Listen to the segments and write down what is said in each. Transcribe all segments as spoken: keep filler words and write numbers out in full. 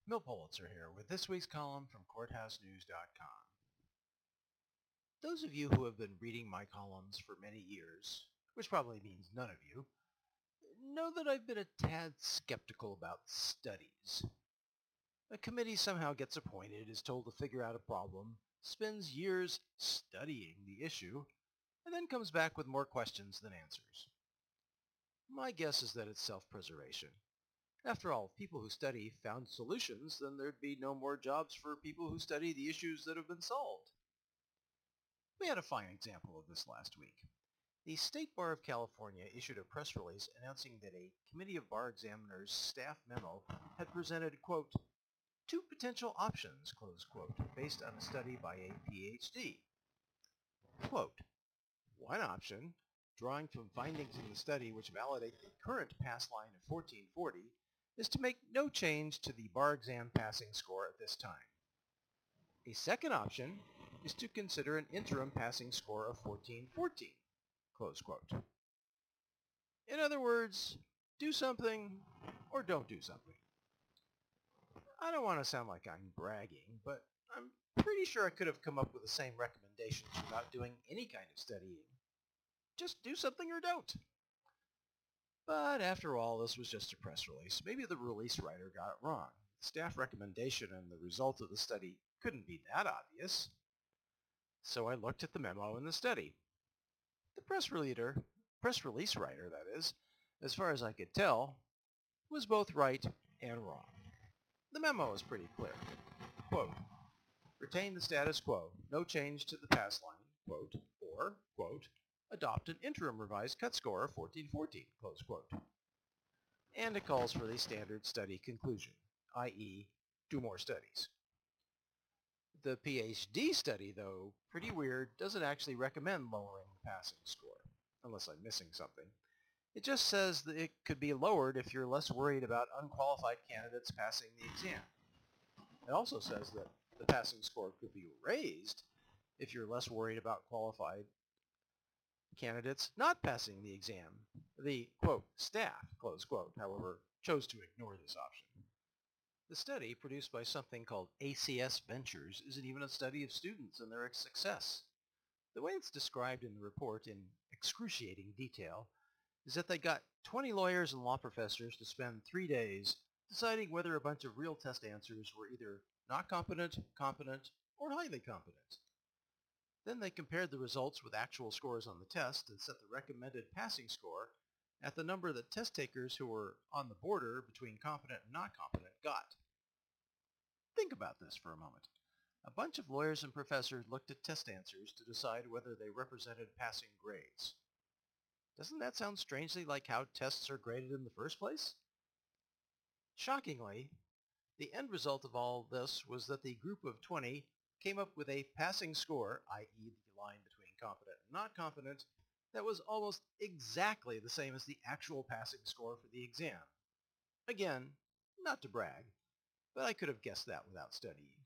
Milt Pulitzer here with this week's column from courthouse news dot com. Those of you who have been reading my columns for many years, which probably means none of you, know that I've been a tad skeptical about studies. A committee somehow gets appointed, is told to figure out a problem, spends years studying the issue, and then comes back with more questions than answers. My guess is that it's self-preservation. After all, if people who study found solutions, then there'd be no more jobs for people who study the issues that have been solved. We had a fine example of this last week. The State Bar of California issued a press release announcing that a committee of bar examiners' staff memo had presented, quote, two potential options, close quote, based on a study by a P H D. Quote, one option, drawing from findings in the study which validate the current pass line of fourteen forty, is to make no change to the bar exam passing score at this time. A second option is to consider an interim passing score of fourteen fourteen, close quote. In other words, do something or don't do something. I don't want to sound like I'm bragging, but I'm pretty sure I could have come up with the same recommendations without doing any kind of studying. Just do something or don't. But after all, this was just a press release. Maybe the release writer got it wrong. The staff recommendation and the result of the study couldn't be that obvious. So I looked at the memo in the study. The press leader, press release writer, that is, as far as I could tell, was both right and wrong. The memo is pretty clear. Quote, retain the status quo, no change to the pass line, quote, or, quote, adopt an interim revised cut score of fourteen fourteen, close quote. And it calls for the standard study conclusion, that is, do more studies. The P H D study, though, pretty weird, doesn't actually recommend lowering the passing score, unless I'm missing something. It just says that it could be lowered if you're less worried about unqualified candidates passing the exam. It also says that the passing score could be raised if you're less worried about qualified candidates not passing the exam. The, quote, staff, close quote, however, chose to ignore this option. The study, produced by something called A C S Ventures, isn't even a study of students and their success. The way it's described in the report in excruciating detail is that they got twenty lawyers and law professors to spend three days deciding whether a bunch of real test answers were either not competent, competent, or highly competent. Then they compared the results with actual scores on the test and set the recommended passing score at the number that test takers who were on the border between competent and not competent got. Think about this for a moment. A bunch of lawyers and professors looked at test answers to decide whether they represented passing grades. Doesn't that sound strangely like how tests are graded in the first place? Shockingly, the end result of all this was that the group of twenty came up with a passing score, that is the line between competent and not competent, that was almost exactly the same as the actual passing score for the exam. Again, not to brag, but I could have guessed that without studying.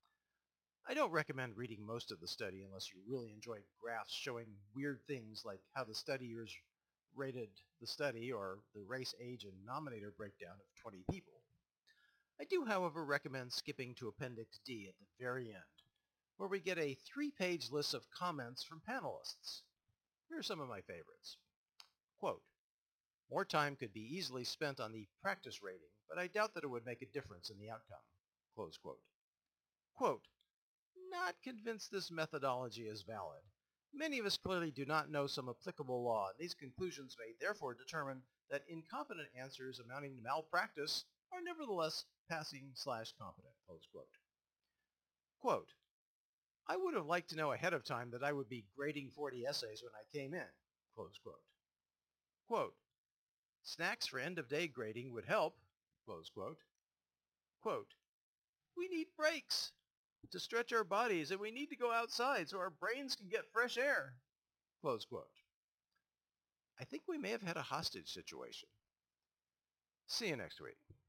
I don't recommend reading most of the study unless you really enjoy graphs showing weird things like how the studiers rated the study or the race, age, and nominator breakdown of twenty people. I do, however, recommend skipping to Appendix D at the very end, where we get a three-page list of comments from panelists. Here are some of my favorites. Quote, more time could be easily spent on the practice rating, but I doubt that it would make a difference in the outcome. Close quote. Quote, not convinced this methodology is valid. Many of us clearly do not know some applicable law, and these conclusions may therefore determine that incompetent answers amounting to malpractice are nevertheless passing slash competent. Close quote. Quote, I would have liked to know ahead of time that I would be grading forty essays when I came in. Close quote. Quote, snacks for end-of-day grading would help. Close quote. Quote, we need breaks to stretch our bodies, and we need to go outside so our brains can get fresh air. Close quote. I think we may have had a hostage situation. See you next week.